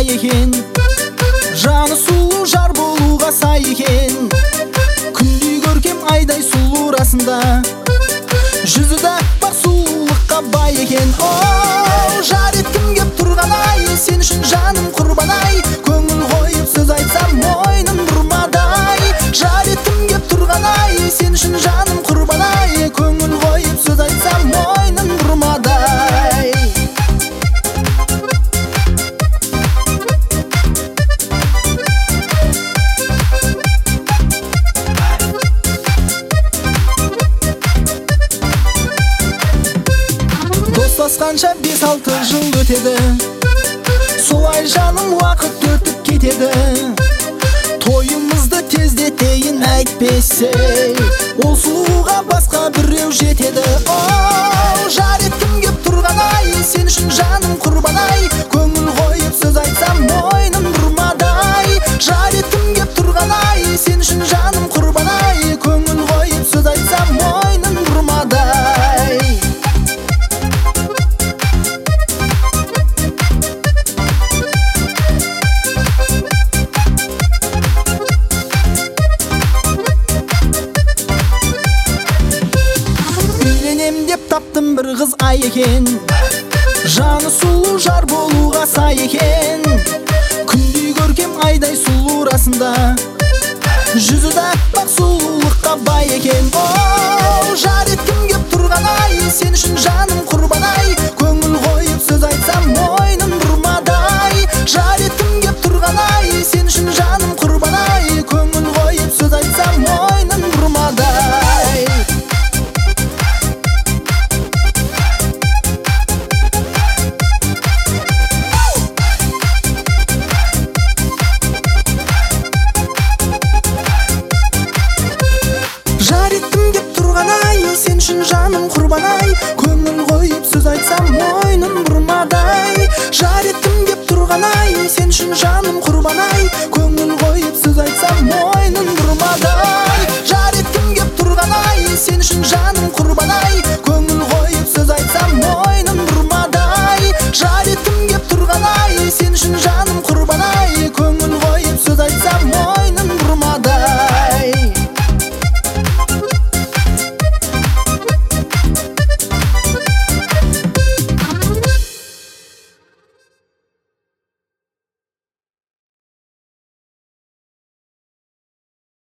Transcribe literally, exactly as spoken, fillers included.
екен, жаны сұлу жар болуға сай екен. Күндей көркем айдай сұлу расында, жүзі де аппақ сұлулыққа бай екен. О, жар еткім кеп тұрған ай, сен үшін жаным құрбан ай. Көңіл қойып сөз айтсам мойным бұрмадай. Жар еткім кеп тұрған ай, сен үшін жаным құрбан ай. Көңіл қойып сөз айтсам мойным бұрмадай. Достасқанша бес алты жыл өтеді, солай жаным уақыт өтіп кетеді. Тойымызды тездетейін әйтпесе, ол сұлуға басқа біреу жетеді. О, жар еткім кеп тұрған ай, сен үшін жаным құрбан ай. Көңіл қойып сөз айтсам мойным бұрмадай. Жар еткім кеп тұрған ай, сен үшін жаным құрбан ай. Көңіл қойып сөз айтсам мойным бұрмадай. Деп таптым бір қыз ай екен, жаны сұлу жар болуға сай екен. Күндей көркем айдай сұлу расында, жүзі де аппақ сұлулыққа бай екен. О, жар еткім кеп тұрған ай, сен үшін жаным құрбан ай. Көңіл қойып сөз айтсам мойным бұрмадай. Жар еткім кеп тұрған ай, сен үшін жаным құрбан ай. Көңіл қойып сөз айтсам мойным бұрмадай. Жар еткім кеп тұрған ай, сен үшін жаным құрбан ай. Көңіл қойып сөз айтсам мойным бұрмадай. Жар еткім кеп тұрған ай, сен үшін жаным